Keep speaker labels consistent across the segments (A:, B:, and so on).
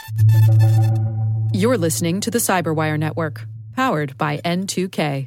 A: You're listening to the Cyberwire Network, powered by N2K.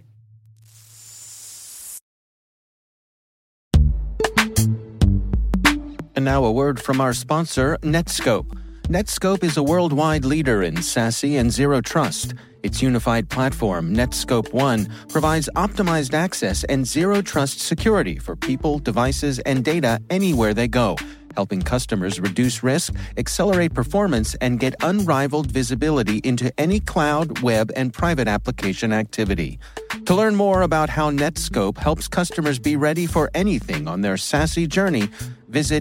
B: And now a word from our sponsor, Netskope. Netskope is a worldwide leader in SASE and Zero Trust. Its unified platform, Netskope One, provides optimized access and Zero Trust security for people, devices, and data anywhere they go, helping customers reduce risk, accelerate performance, and get unrivaled visibility into any cloud, web, and private application activity. To learn more about how Netskope helps customers be ready for anything on their SASE journey, visit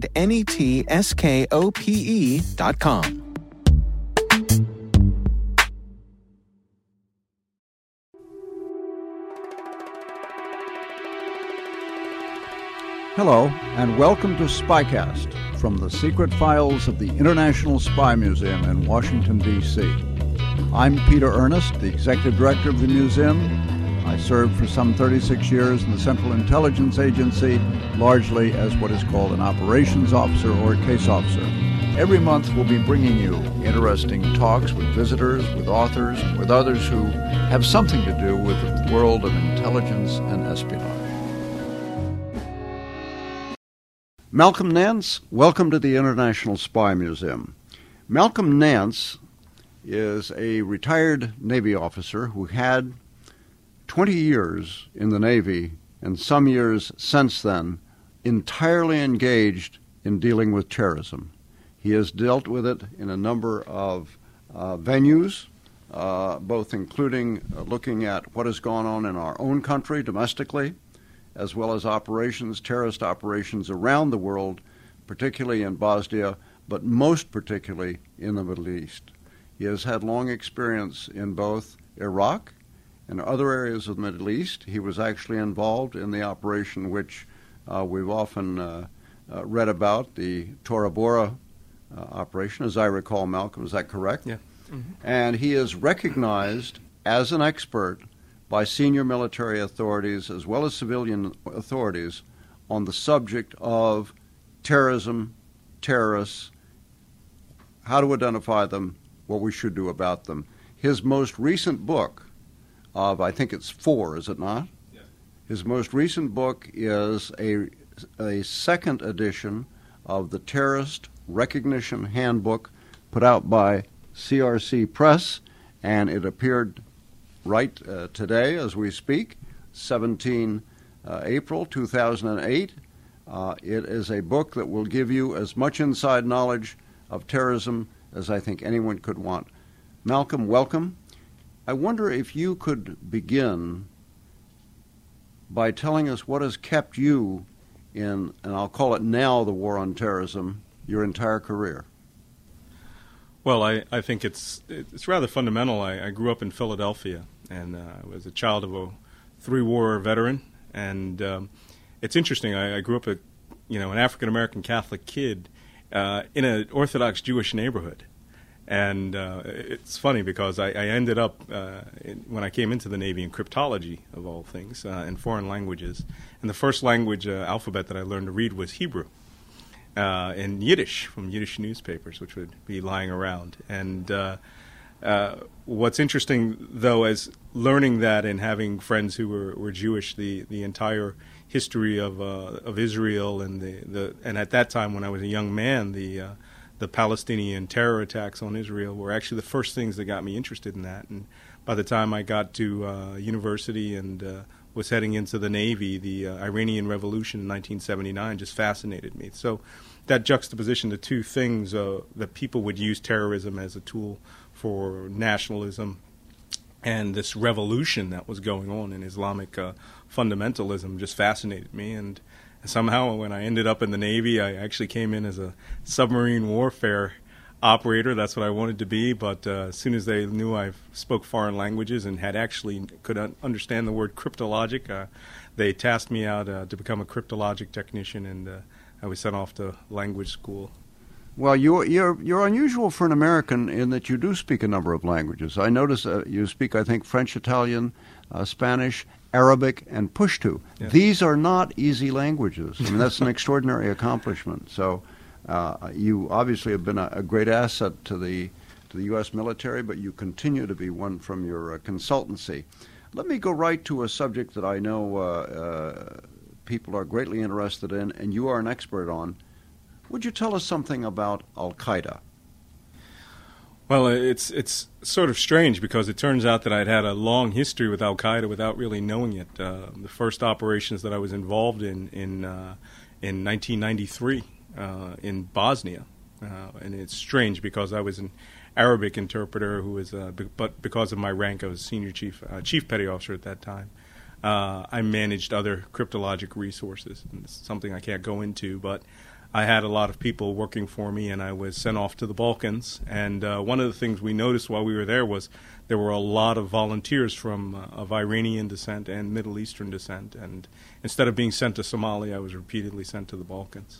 B: netskope.com.
C: Hello, and welcome to Spycast from the secret files of the International Spy Museum in Washington, D.C. I'm Peter Ernest, the executive director of the museum. I served for some 36 years in the Central Intelligence Agency, largely as what is called an operations officer or a case officer. Every month we'll be bringing you interesting talks with visitors, with authors, and with others who have something to do with the world of intelligence and espionage. Malcolm Nance, welcome to the International Spy Museum. Malcolm Nance is a retired Navy officer who had 20 years in the Navy and some years since then entirely engaged in dealing with terrorism. He has dealt with it in a number of venues, both including looking at what has gone on in our own country domestically, as well as terrorist operations around the world, particularly in Bosnia, but most particularly in the Middle East. He has had long experience in both Iraq and other areas of the Middle East. He was actually involved in the operation which we've often read about, the Tora Bora operation, as I recall, Malcolm. Is that correct?
D: Yeah. Mm-hmm.
C: And he is recognized as an expert by senior military authorities as well as civilian authorities on the subject of terrorism, terrorists, how to identify them, what we should do about them. His most recent book of, I think it's 4, is it not?
D: Yes.
C: His most recent book is a second edition of the Terrorist Recognition Handbook put out by CRC Press, and it appeared right today as we speak, 17 April 2008. It is a book that will give you as much inside knowledge of terrorism as I think anyone could want. Malcolm, welcome. I wonder if you could begin by telling us what has kept you in, and I'll call it now, the war on terrorism, your entire career.
D: Well, I think it's rather fundamental. I grew up in Philadelphia, and I was a child of a 3-war veteran. And it's interesting. I grew up an African-American Catholic kid in an Orthodox Jewish neighborhood. And it's funny because I ended up, when I came into the Navy, in cryptology, of all things, in foreign languages. And the first language alphabet that I learned to read was Hebrew. And Yiddish, from Yiddish newspapers, which would be lying around. And what's interesting, though, is learning that and having friends who were Jewish, the entire history of Israel and and at that time when I was a young man, the Palestinian terror attacks on Israel were actually the first things that got me interested in that. And by the time I got to university and was heading into the Navy, the Iranian Revolution in 1979 just fascinated me. So that juxtaposition, the two things that people would use terrorism as a tool for nationalism and this revolution that was going on in Islamic fundamentalism just fascinated me. And somehow when I ended up in the Navy, I actually came in as a submarine warfare operator. That's what I wanted to be, but as soon as they knew I spoke foreign languages and could understand the word cryptologic, they tasked me out to become a cryptologic technician, and I was sent off to language school.
C: Well, you're unusual for an American in that you do speak a number of languages. I notice you speak, I think, French, Italian, Spanish, Arabic, and Pushtu. Yes. These are not easy languages. I mean, that's an extraordinary accomplishment. So you obviously have been a great asset to the to the U.S. military, but you continue to be one from your consultancy. Let me go right to a subject that I know people are greatly interested in, and you are an expert on. Would you tell us something about Al-Qaeda?
D: Well, it's sort of strange because it turns out that I'd had a long history with Al-Qaeda without really knowing it. The first operations that I was involved in 1993 in Bosnia, and it's strange because I was an Arabic interpreter who was, but because of my rank, I was senior chief petty officer at that time. I managed other cryptologic resources, and it's something I can't go into, but I had a lot of people working for me, and I was sent off to the Balkans. And one of the things we noticed while we were there was there were a lot of volunteers of Iranian descent and Middle Eastern descent. And instead of being sent to Somalia, I was repeatedly sent to the Balkans.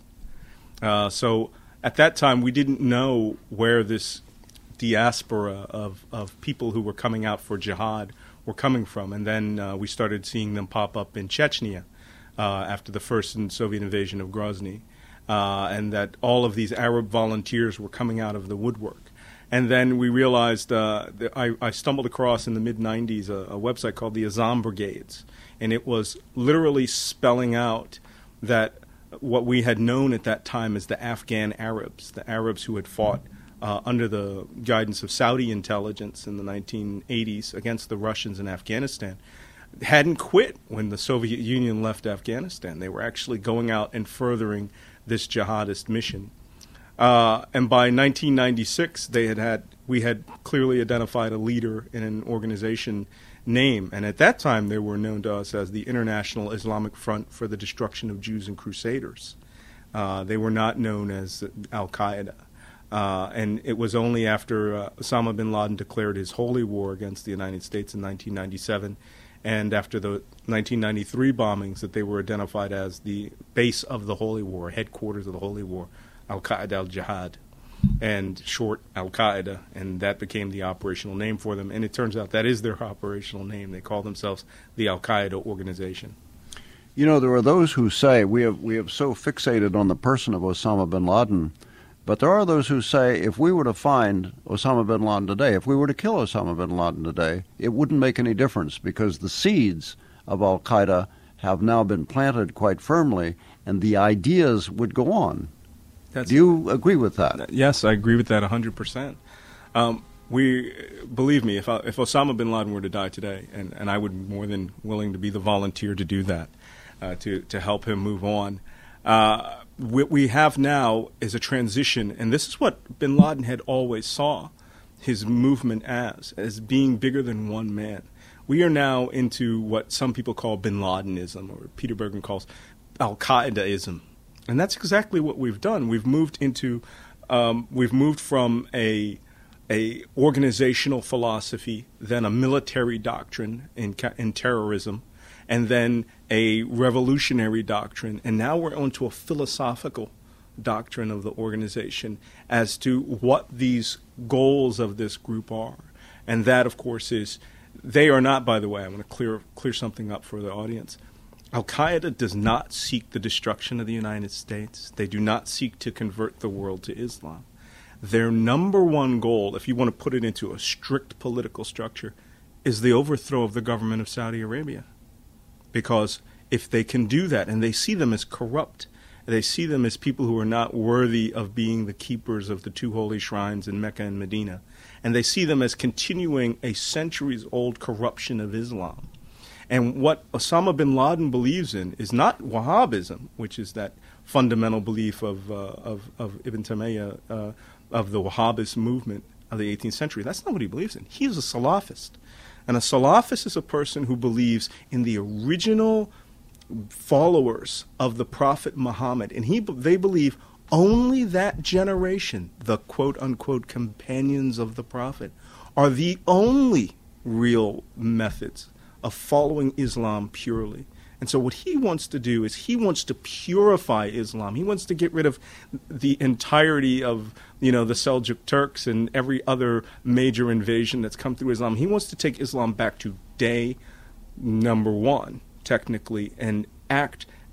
D: So at that time, we didn't know where this diaspora of people who were coming out for jihad were coming from. And then we started seeing them pop up in Chechnya after the first Soviet invasion of Grozny. And that all of these Arab volunteers were coming out of the woodwork. And then we realized that I stumbled across in the mid-'90s a website called the Azam Brigades, and it was literally spelling out that what we had known at that time as the Afghan Arabs, the Arabs who had fought under the guidance of Saudi intelligence in the 1980s against the Russians in Afghanistan, hadn't quit when the Soviet Union left Afghanistan. They were actually going out and furthering this jihadist mission. And by 1996, we had clearly identified a leader in an organization name. And at that time, they were known to us as the International Islamic Front for the Destruction of Jews and Crusaders. They were not known as Al-Qaeda. And it was only after Osama bin Laden declared his holy war against the United States in 1997 and after the 1993 bombings that they were identified as the base of the Holy War, headquarters of the Holy War, Al-Qaeda al-Jihad, and short Al-Qaeda, and that became the operational name for them. And it turns out that is their operational name. They call themselves the Al-Qaeda organization.
C: You know, there are those who say we have so fixated on the person of Osama bin Laden, but there are those who say if we were to find Osama bin Laden today, if we were to kill Osama bin Laden today, it wouldn't make any difference because the seeds of Al-Qaeda have now been planted quite firmly, and the ideas would go on. Do you agree with that?
D: Yes, I agree with that 100%. Believe me, if Osama bin Laden were to die today, and I would be more than willing to be the volunteer to do that, to help him move on. What we have now is a transition, and this is what bin Laden had always saw his movement as being bigger than one man. We are now into what some people call bin Ladenism, or Peter Bergen calls Al-Qaedaism. And that's exactly what we've done. We've moved from a organizational philosophy, then a military doctrine in terrorism, and then a revolutionary doctrine, and now we're onto a philosophical doctrine of the organization as to what these goals of this group are. And that, of course, is they are not, by the way, I want to clear something up for the audience. Al-Qaeda does not seek the destruction of the United States. They do not seek to convert the world to Islam. Their number one goal, if you want to put it into a strict political structure, is the overthrow of the government of Saudi Arabia. Because if they can do that, and they see them as corrupt, they see them as people who are not worthy of being the keepers of the two holy shrines in Mecca and Medina, and they see them as continuing a centuries-old corruption of Islam. And what Osama bin Laden believes in is not Wahhabism, which is that fundamental belief of Ibn Taymiyyah, of the Wahhabist movement of the 18th century. That's not what he believes in. He is a Salafist. And a Salafist is a person who believes in the original followers of the Prophet Muhammad. And they believe only that generation, the quote-unquote companions of the Prophet, are the only real methods of following Islam purely. And so what he wants to do is he wants to purify Islam. He wants to get rid of the entirety of, the Seljuk Turks and every other major invasion that's come through Islam. He wants to take Islam back to day number one, technically, and act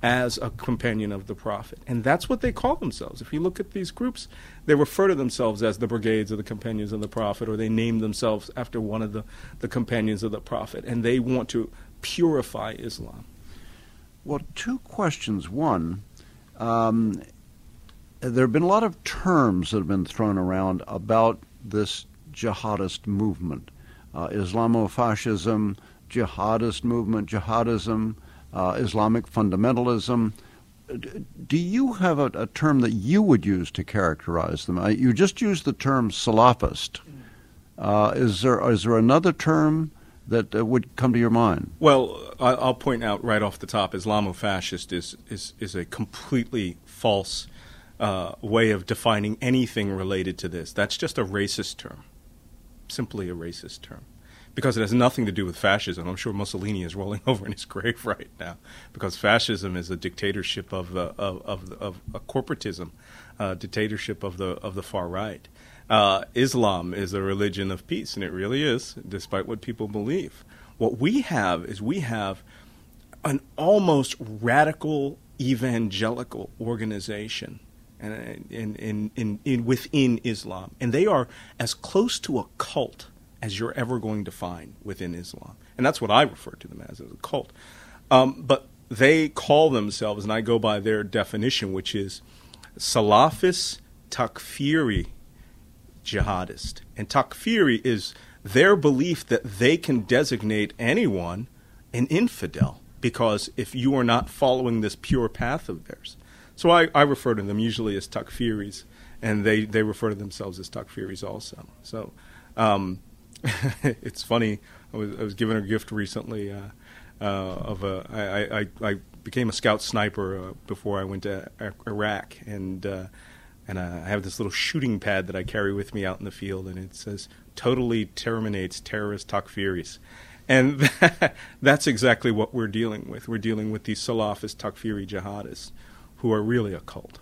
D: as a companion of the Prophet. And that's what they call themselves. If you look at these groups, they refer to themselves as the Brigades of the Companions of the Prophet, or they name themselves after one of the companions of the Prophet, and they want to purify Islam.
C: Well, two questions. One, there have been a lot of terms that have been thrown around about this jihadist movement. Islamofascism, jihadist movement, jihadism, Islamic fundamentalism. Do you have a term that you would use to characterize them? You just used the term Salafist. Is there another term that would come to your mind?
D: Well, I'll point out right off the top, Islamofascist is a completely false way of defining anything related to this. That's just a racist term, simply a racist term, because it has nothing to do with fascism. I'm sure Mussolini is rolling over in his grave right now, because fascism is a dictatorship of a corporatism, dictatorship of the far right. Islam is a religion of peace, and it really is, despite what people believe. What we have is an almost radical evangelical organization within Islam, and they are as close to a cult as you're ever going to find within Islam. And that's what I refer to them as a cult. But they call themselves, and I go by their definition, which is Salafist Takfiri jihadist. And Takfiri is their belief that they can designate anyone an infidel, because if you are not following this pure path of theirs. So I refer to them usually as Takfiris, and they refer to themselves as Takfiris also. So it's funny. I was given a gift recently I became a scout sniper before I went to Iraq, and I have this little shooting pad that I carry with me out in the field, and it says "Totally terminates terrorist Takfiris," and that's exactly what we're dealing with. We're dealing with these Salafist Takfiri jihadists who are really a cult.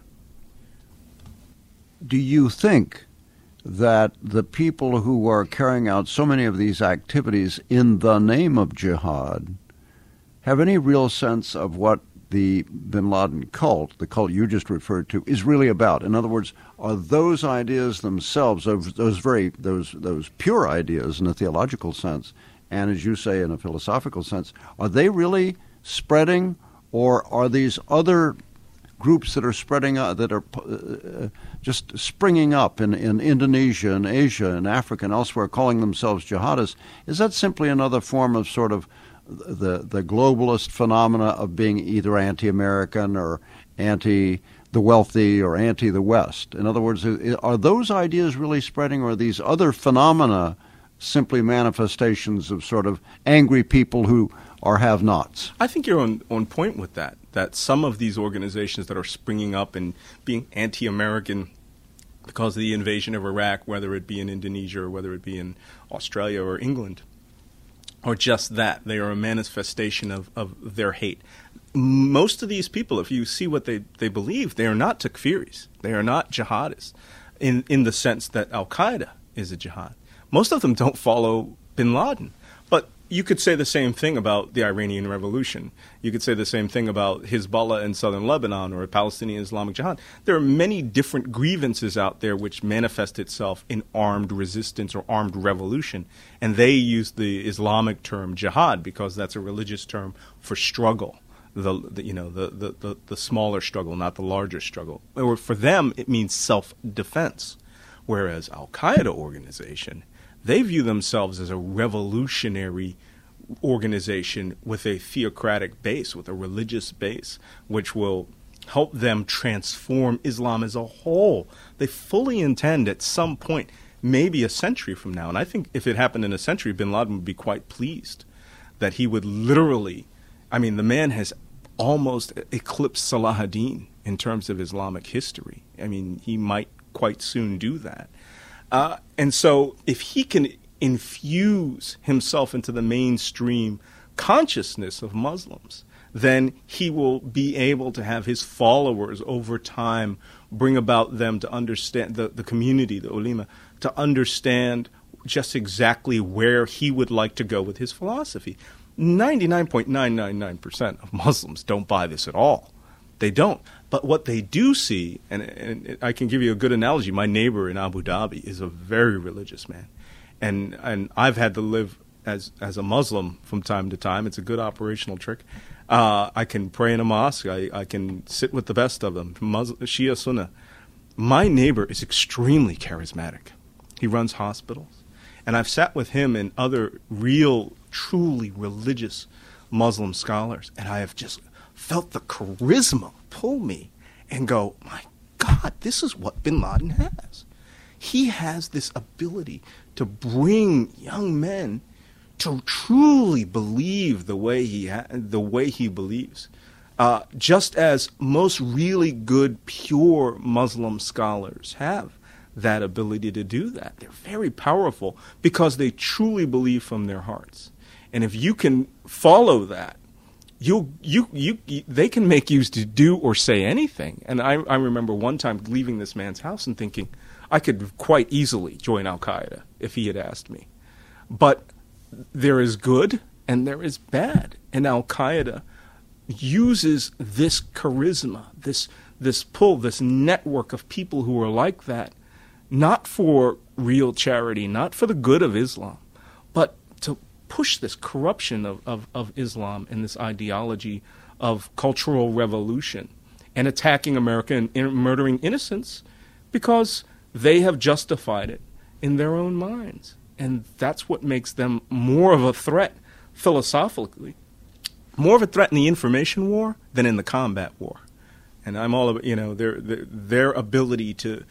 C: Do you think that the people who are carrying out so many of these activities in the name of jihad have any real sense of what the bin Laden cult, the cult you just referred to, is really about? In other words, are those ideas themselves, those pure ideas in a theological sense, and as you say in a philosophical sense, are they really spreading, or are these other groups that are spreading that are just springing up in Indonesia and Asia and Africa and elsewhere, calling themselves jihadists? Is that simply another form of sort of the globalist phenomena of being either anti-American or anti the wealthy or anti the West? In other words, are those ideas really spreading, or are these other phenomena simply manifestations of sort of angry people who are have-nots?
D: I think you're on point with that some of these organizations that are springing up and being anti-American because of the invasion of Iraq, whether it be in Indonesia or whether it be in Australia or England, are just that. They are a manifestation of their hate. Most of these people, if you see what they believe, they are not Takfiris. They are not jihadists in the sense that Al-Qaeda is a jihad. Most of them don't follow bin Laden. But you could say the same thing about the Iranian Revolution. You could say the same thing about Hezbollah in southern Lebanon or Palestinian Islamic Jihad. There are many different grievances out there which manifest itself in armed resistance or armed revolution. And they use the Islamic term jihad because that's a religious term for struggle. The smaller struggle, not the larger struggle. Or for them, it means self-defense. Whereas Al-Qaeda organization, they view themselves as a revolutionary organization with a theocratic base, with a religious base, which will help them transform Islam as a whole. They fully intend at some point, maybe a century from now, and I think if it happened in a century, bin Laden would be quite pleased that he would literally, the man has almost eclipsed Salah ad-Din in terms of Islamic history. He might quite soon do that. And so if he can infuse himself into the mainstream consciousness of Muslims, then he will be able to have his followers over time bring about them to understand, the community, the ulema, to understand just exactly where he would like to go with his philosophy. 99.999% of Muslims don't buy this at all. They don't. But what they do see, and I can give you a good analogy. My neighbor in Abu Dhabi is a very religious man. And I've had to live as a Muslim from time to time. It's a good operational trick. I can pray in a mosque. I can sit with the best of them, Shia Sunnah. My neighbor is extremely charismatic. He runs hospitals. And I've sat with him and other real, truly religious Muslim scholars, and I have just felt the charisma pull me and go, my God, this is what bin Laden has. He has this ability to bring young men to truly believe the way he believes. Just as most really good, pure Muslim scholars have that ability to do that. They're very powerful because they truly believe from their hearts. And if you can follow that, they can make you to do or say anything. And I remember one time leaving this man's house and thinking, I could quite easily join Al-Qaeda if he had asked me. But there is good and there is bad. And Al-Qaeda uses this charisma, this pull, this network of people who are like that, not for real charity, not for the good of Islam, but to push this corruption of Islam and this ideology of cultural revolution and attacking America and murdering innocents because they have justified it in their own minds. And that's what makes them more of a threat philosophically, more of a threat in the information war than in the combat war. And I'm all about, their ability to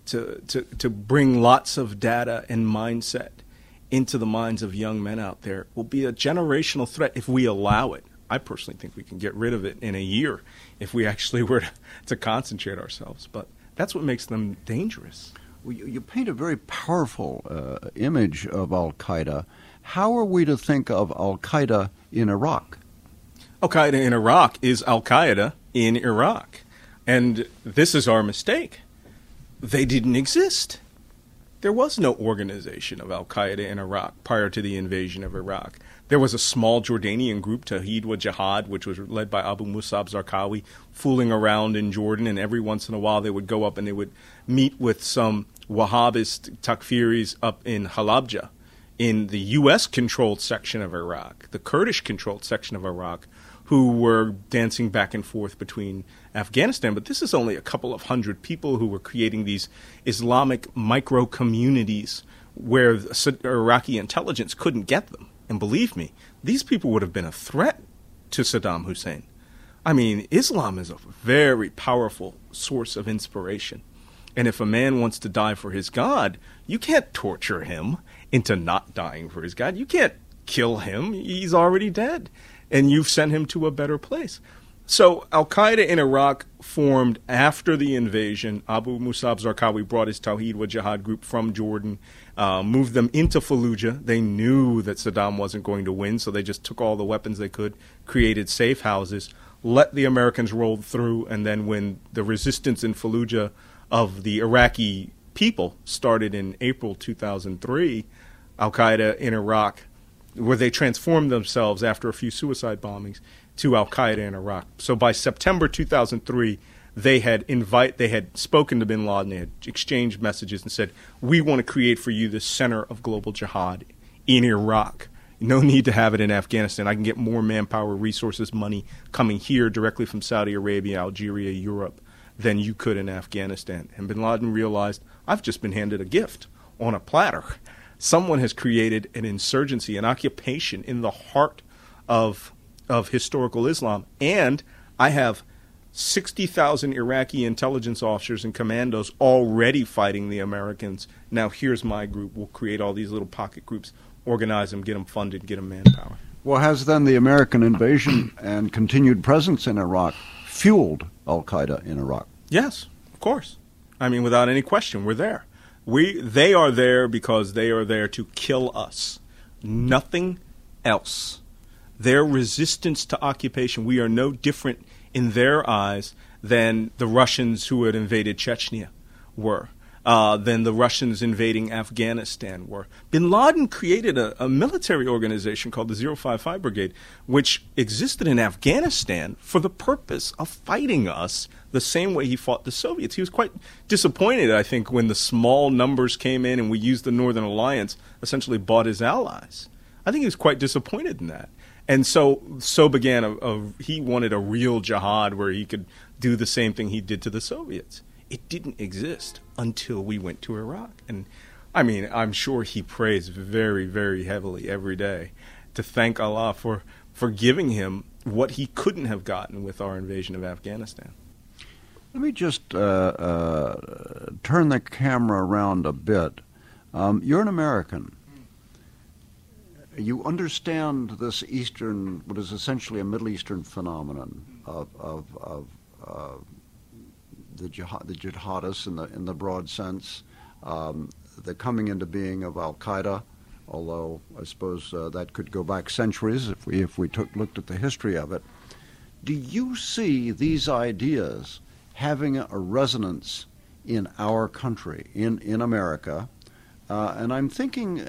D: bring lots of data and mindset into the minds of young men out there will be a generational threat if we allow it. I personally think we can get rid of it in a year if we actually were to concentrate ourselves. But that's what makes them dangerous.
C: Well, you paint a very powerful image of Al-Qaeda. How are we to think of Al-Qaeda in Iraq?
D: Al-Qaeda in Iraq is Al-Qaeda in Iraq. And this is our mistake. They didn't exist. There was no organization of Al-Qaeda in Iraq prior to the invasion of Iraq. There was a small Jordanian group, Tawhid wa Jihad, which was led by Abu Musab Zarqawi, fooling around in Jordan, and every once in a while they would go up and they would meet with some Wahhabist Takfiris up in Halabja, in the U.S.-controlled section of Iraq, the Kurdish-controlled section of Iraq, who were dancing back and forth between Afghanistan. But this is only a couple of hundred people who were creating these Islamic micro-communities where the Iraqi intelligence couldn't get them. And believe me, these people would have been a threat to Saddam Hussein. I mean, Islam is a very powerful source of inspiration. And if a man wants to die for his God, you can't torture him into not dying for his God. You can't kill him. He's already dead. And you've sent him to a better place. So Al-Qaeda in Iraq formed after the invasion. Abu Musab Zarqawi brought his Tawhid wa Jihad group from Jordan, moved them into Fallujah. They knew that Saddam wasn't going to win, so they just took all the weapons they could, created safe houses, let the Americans roll through, and then when the resistance in Fallujah of the Iraqi people started in April 2003, Al-Qaeda in Iraq, where they transformed themselves after a few suicide bombings, to Al-Qaeda in Iraq. So by September 2003, they had spoken to bin Laden, they had exchanged messages and said, we want to create for you the center of global jihad in Iraq. No need to have it in Afghanistan. I can get more manpower, resources, money coming here directly from Saudi Arabia, Algeria, Europe, than you could in Afghanistan. And bin Laden realized, I've just been handed a gift on a platter. Someone has created an insurgency, an occupation in the heart of historical Islam, and I have 60,000 Iraqi intelligence officers and commandos already fighting the Americans. Now here's my group. We'll create all these little pocket groups, organize them, get them funded, get them manpower.
C: Well, has then the American invasion and continued presence in Iraq fueled Al-Qaeda in Iraq?
D: Yes, of course. I mean, without any question, we're there. They are there because they are there to kill us. Nothing else. Their resistance to occupation, we are no different in their eyes than the Russians who had invaded Chechnya were. than the Russians invading Afghanistan were. Bin Laden created a military organization called the 055 Brigade, which existed in Afghanistan for the purpose of fighting us the same way he fought the Soviets. He was quite disappointed, I think, when the small numbers came in and we used the Northern Alliance, essentially bought his allies. I think he was quite disappointed in that. And so began he wanted a real jihad where he could do the same thing he did to the Soviets. It didn't exist until we went to Iraq. And I mean, I'm sure he prays very, very heavily every day to thank Allah for giving him what he couldn't have gotten with our invasion of Afghanistan.
C: Let me just turn the camera around a bit. You're an American. You understand this Eastern, what is essentially a Middle Eastern phenomenon of the jihadists in the broad sense, the coming into being of Al Qaeda, although I suppose that could go back centuries if we looked at the history of it. Do you see these ideas having a resonance in our country, in America? And I'm thinking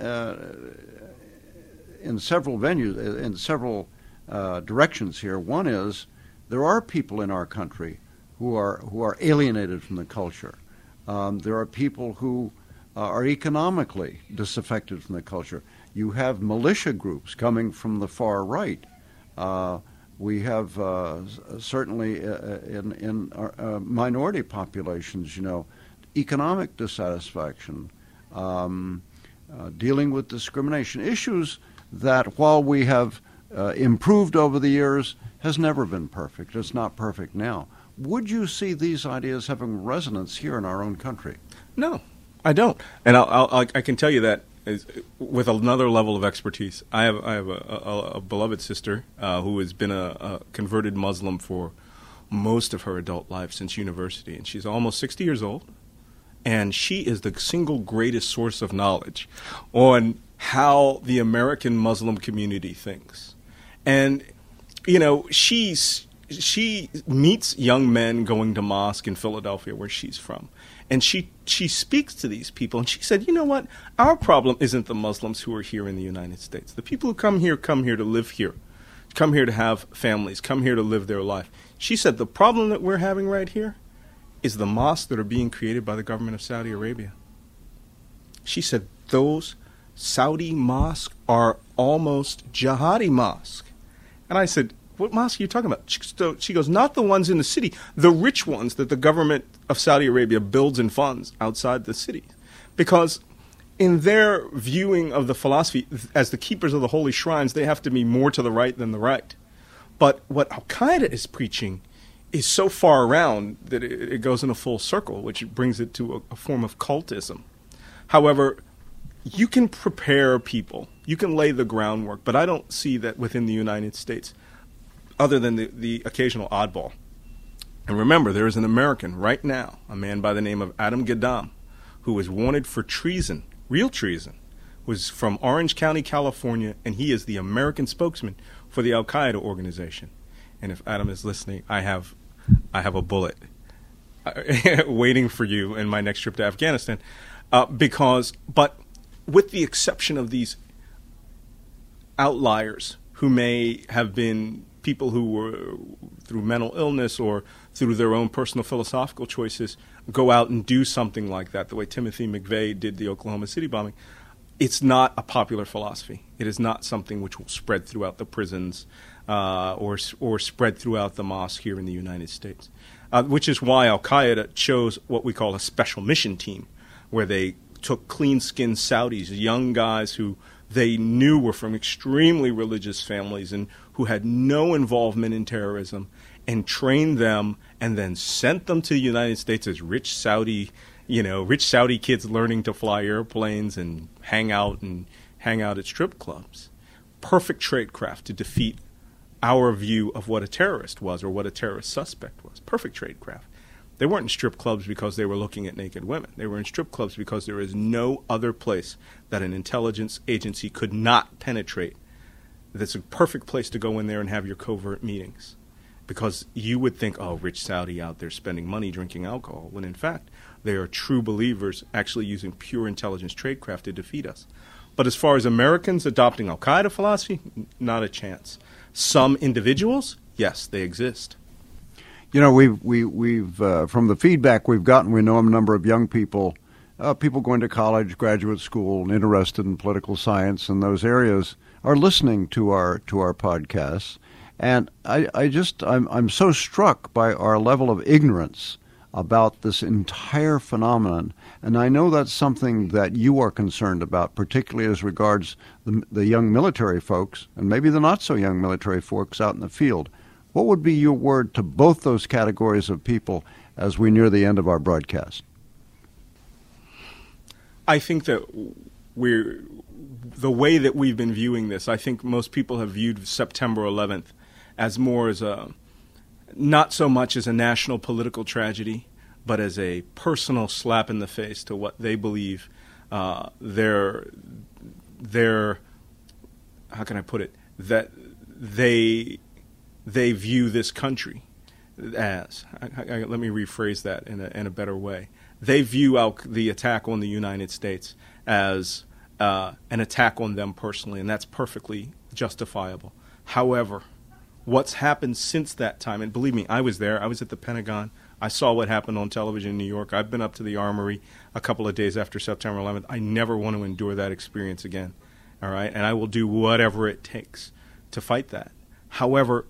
C: in several venues, in several directions here. One is there are people in our country who are alienated from the culture. There are people who are economically disaffected from the culture. You have militia groups coming from the far right. We have certainly in our, minority populations, economic dissatisfaction, dealing with discrimination, issues that while we have improved over the years, has never been perfect. It's not perfect now. Would you see these ideas having resonance here in our own country?
D: No, I don't. And I can tell you that with another level of expertise. I have a beloved sister who has been a converted Muslim for most of her adult life since university, and she's almost 60 years old, and she is the single greatest source of knowledge on how the American Muslim community thinks. And, she meets young men going to mosque in Philadelphia, where she's from. And she speaks to these people, and she said, you know what? Our problem isn't the Muslims who are here in the United States. The people who come here to live here, come here to have families, come here to live their life. She said the problem that we're having right here is the mosques that are being created by the government of Saudi Arabia. She said those Saudi mosques are almost jihadi mosques. And I said, what mosque are you talking about? She goes, not the ones in the city, the rich ones that the government of Saudi Arabia builds and funds outside the city. Because in their viewing of the philosophy, as the keepers of the holy shrines, they have to be more to the right than the right. But what Al-Qaeda is preaching is so far around that it goes in a full circle, which brings it to a form of cultism. However, you can prepare people, you can lay the groundwork, but I don't see that within the United States, other than the occasional oddball. And remember, there is an American right now, a man by the name of Adam Gaddam, who is wanted for treason, real treason, was from Orange County, California, and he is the American spokesman for the Al-Qaeda organization. And if Adam is listening, I have a bullet waiting for you in my next trip to Afghanistan. But with the exception of these outliers who may have been people who were, through mental illness or through their own personal philosophical choices, go out and do something like that, the way Timothy McVeigh did the Oklahoma City bombing, it's not a popular philosophy. It is not something which will spread throughout the prisons or spread throughout the mosque here in the United States, which is why Al-Qaeda chose what we call a special mission team, where they took clean-skinned Saudis, young guys who they knew were from extremely religious families and who had no involvement in terrorism, and trained them and then sent them to the United States as rich Saudi kids learning to fly airplanes and hang out at strip clubs. Perfect tradecraft to defeat our view of what a terrorist was or what a terrorist suspect was. Perfect tradecraft. They weren't in strip clubs because they were looking at naked women. They were in strip clubs because there is no other place that an intelligence agency could not penetrate. That's a perfect place to go in there and have your covert meetings. because you would think, oh, rich Saudi out there spending money drinking alcohol, when in fact they are true believers actually using pure intelligence tradecraft to defeat us. But as far as Americans adopting al-Qaeda philosophy, not a chance. Some individuals, yes, they exist.
C: You know, we've from the feedback we've gotten, we know a number of young people, people going to college, graduate school, and interested in political science and those areas are listening to our podcasts. And I'm so struck by our level of ignorance about this entire phenomenon. And I know that's something that you are concerned about, particularly as regards the young military folks and maybe the not so young military folks out in the field. What would be your word to both those categories of people as we near the end of our broadcast?
D: I think that the way that we've been viewing this, I think most people have viewed September 11th as more as not so much as a national political tragedy, but as a personal slap in the face to what they believe their how can I put it, that they view this country as. Let me rephrase that in a better way. They view the attack on the United States as an attack on them personally, and that's perfectly justifiable. However, what's happened since that time, and believe me, I was there. I was at the Pentagon. I saw what happened on television in New York. I've been up to the Armory a couple of days after September 11th. I never want to endure that experience again, all right? And I will do whatever it takes to fight that. However,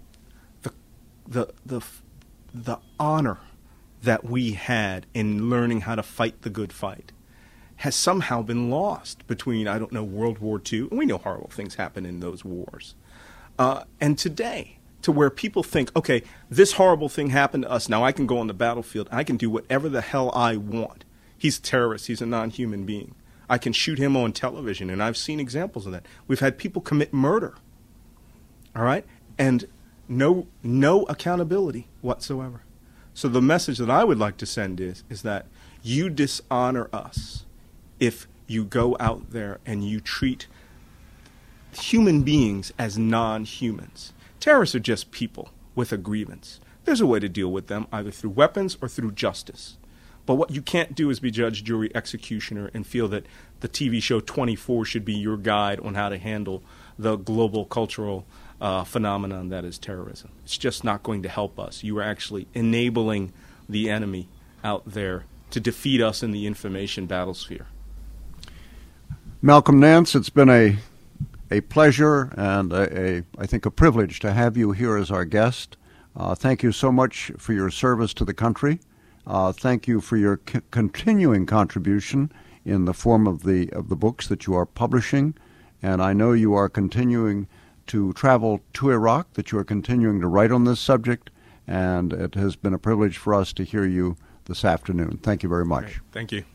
D: the honor that we had in learning how to fight the good fight has somehow been lost between, I don't know, World War II, and we know horrible things happen in those wars, and today, to where people think, okay, this horrible thing happened to us, now I can go on the battlefield, I can do whatever the hell I want. He's a terrorist, he's a non-human being. I can shoot him on television, and I've seen examples of that. We've had people commit murder, all right, and no accountability whatsoever. So the message that I would like to send is that you dishonor us if you go out there and you treat human beings as non-humans. Terrorists are just people with a grievance. There's a way to deal with them, either through weapons or through justice. But what you can't do is be judge, jury, executioner and feel that the TV show 24 should be your guide on how to handle the global cultural phenomenon that is terrorism. It's just not going to help us. You are actually enabling the enemy out there to defeat us in the information battlesphere.
C: Malcolm Nance, it's been a pleasure and I think a privilege to have you here as our guest. Thank you so much for your service to the country. Thank you for your continuing contribution in the form of the books that you are publishing. And I know you are continuing to travel to Iraq, that you are continuing to write on this subject, and it has been a privilege for us to hear you this afternoon. Thank you very much.
D: Right. Thank you.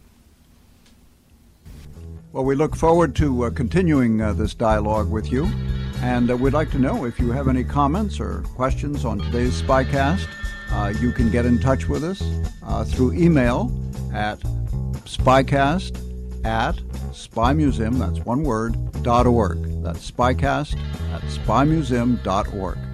C: Well, we look forward to continuing this dialogue with you, and we'd like to know if you have any comments or questions on today's Spycast. You can get in touch with us through email at spycast@spymuseum, that's one word, .org. That's spycast@spymuseum.org.